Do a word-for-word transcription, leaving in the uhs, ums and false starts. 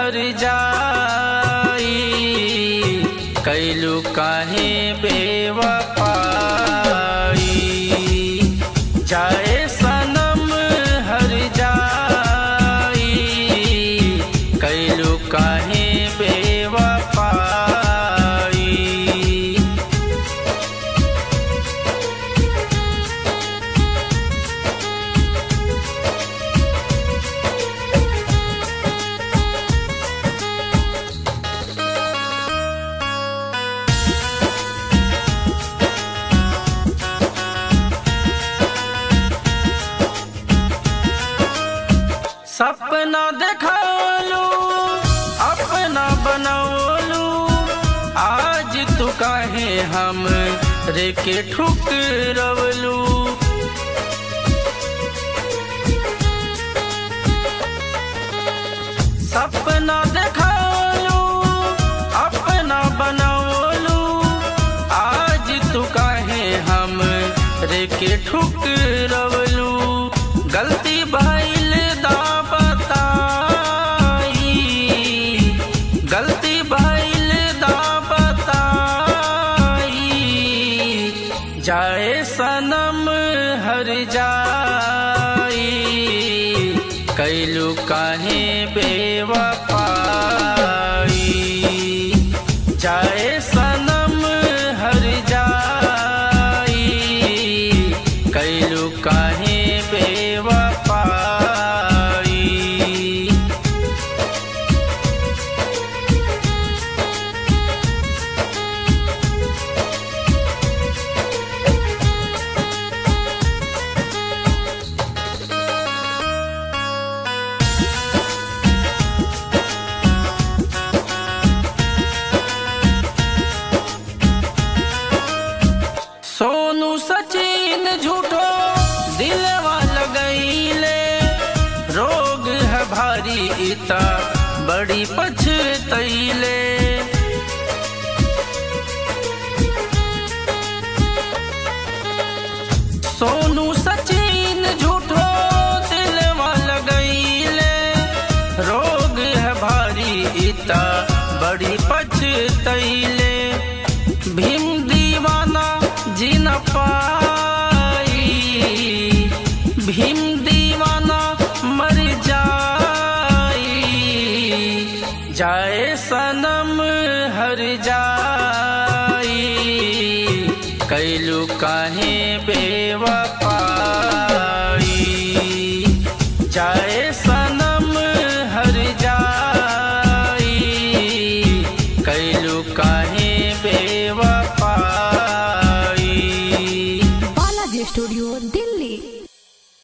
हर जाई, कैलू काहे बेवफाई। जाए सनम हर जाई, कैलू काहे बेवफाई। सपना देखलू अपना बनौलू, आज तू काहे हम रे के ठुकरवलू। सपना देखलू अपना बनौलू, आज तू काहे हम रे के ठुकरवलू। गलती भइल दा बताई, गलती भइल दा बताई। जाए सनम हर जाई, कैलू काहे बेवफाई। जाए सनम हर जाई, कैलू काहे बेवफाई। सोनू सचिन झूठो दिलवा लगैले, रोग है भारी इता बड़ी पछतैले। सोनू सचिन झूठो दिलवा लगैले, रोग है भारी इता बड़ी पछतैले। भीम दीवाना जी न पाई, भीम दीवाना मर जाई। जाए सनम हर जाई, कैलू काहे बेवफाई।